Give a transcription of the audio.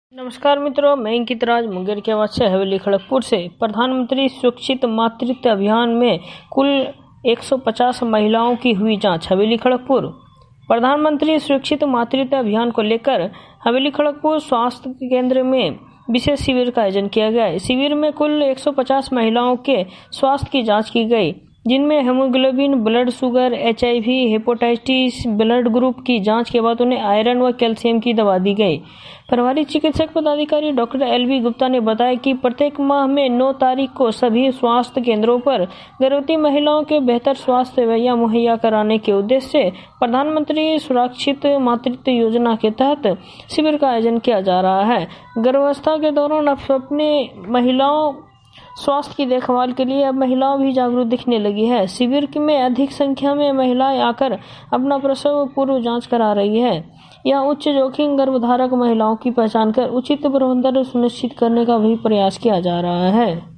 नमस्कार मित्रों, मैं अंकित राज मुंगेर के आवाज से हवेली खड़गपुर से। प्रधानमंत्री सुरक्षित मातृत्व अभियान में कुल 150 महिलाओं की हुई जांच। हवेली खड़गपुर। प्रधानमंत्री सुरक्षित मातृत्व अभियान को लेकर हवेली खड़गपुर स्वास्थ्य केंद्र में विशेष शिविर का आयोजन किया गया। शिविर में कुल 150 महिलाओं के स्वास्थ्य की जाँच की गई, जिनमें haemoglobin, blood sugar, HIV, hepatitis, blood group की जांच के बाद उन्हें आयरन व कैल्शियम की दवा दी गई। प्रभारी चिकित्सक पदाधिकारी डॉक्टर LB गुप्ता ने बताया कि प्रत्येक माह में 9 तारीख को सभी स्वास्थ्य केंद्रों पर गर्भवती महिलाओं के बेहतर स्वास्थ्य सेवाएं मुहैया कराने के उद्देश्य से प्रधानमंत्री सुरक्षित मातृत्व योजना के तहत शिविर का आयोजन किया जा रहा है। गर्भावस्था के दौरान अपने महिलाओं स्वास्थ्य की देखभाल के लिए अब महिलाओं भी जागरूक दिखने लगी है। शिविर में अधिक संख्या में महिलाएं आकर अपना प्रसव पूर्व जांच करा रही है। यह उच्च जोखिम गर्भधारक महिलाओं की पहचान कर उचित प्रबंधन सुनिश्चित करने का भी प्रयास किया जा रहा है।